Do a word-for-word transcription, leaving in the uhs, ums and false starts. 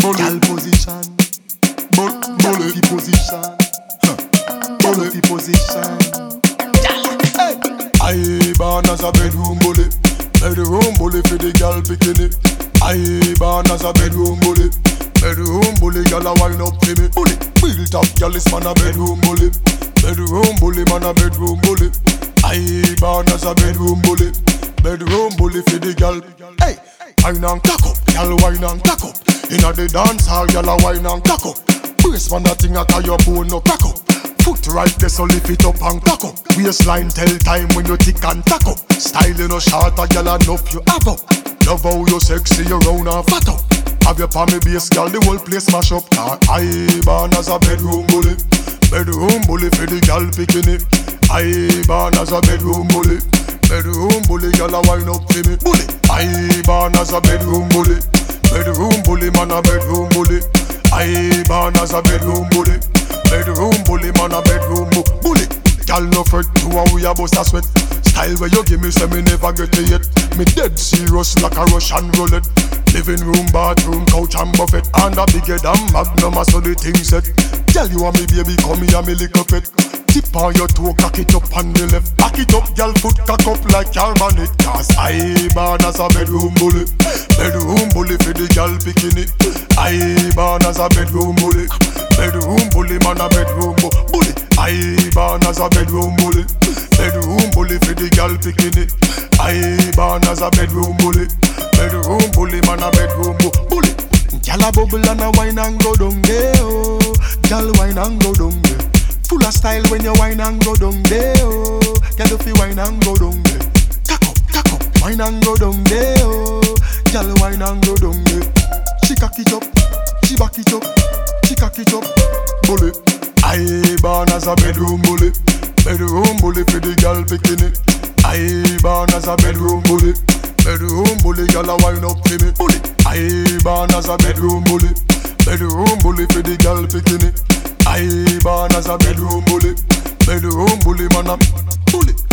Gal position, bully fi position, bully fi position. Hey, I born as a bedroom bully, bedroom bully for the gal bikini. I born as a bedroom bully, bedroom bully gal a wine up for me. Bully, built up gal is man a bedroom bully, bedroom bully man a bedroom bully. I born as a bedroom bully, bedroom bully for the gal. Hey, wine and cock up, gal wine and cock up. Inna the dance hall, gal a wine and cock up. Brace man a thing a tie your bone no crack up. Foot right there so lift it up and cock up. Waistline tell time when you tick and tack up. Style you no short a gal enough you have up. Love how you sexy, you round and fat up. Have your palmy base, gal, the whole place mash up. I born as a bedroom bully, bedroom bully for the gal bikini. I born as a bedroom bully, bedroom bully, gal a wine up for me. Bully, I born as a bedroom bully, bedroom bully, man a bedroom bully. I born as a bedroom bully, bedroom bully, man a bedroom bully. Gal no fret, to a we a bust a sweat. Style where you give me, say me never get it yet. Me dead serious like a Russian roulette. Living room, bathroom, couch and buffet. And a bigger than Magnum, so the thing set. Girl, you want me baby, come here, me lick up it. Tip on your toe, cock it up on the left. Back it up, girl, foot cock up like your man it. Cause I born as a bedroom bully, bedroom bully for the girl bikini. I born as a bedroom bully, bedroom bully, man a bedroom bully. I born as a bedroom bully, bedroom bully for the girl bikini. I born as a bedroom bully, bedroom bully, man a bedroom bully. Gyal a bubble and a wine and go down there, oh. Gyal wine and go down there. Full of style when you wine and go down there, oh. Gyal if you wine and go down there. Cock up, cock up, wine and go down there, oh. Gyal wine and go down there. She cock it up, she back it up, she cock it up, bully. I born as a bedroom bully, bedroom bully for the girl bikini. I born as a bedroom bully, bedroom bully, girl a wine up for me. Bully. I born as a bedroom bully, bedroom bully for the girl bikini. I born as a bedroom bully, bedroom bully man a bully.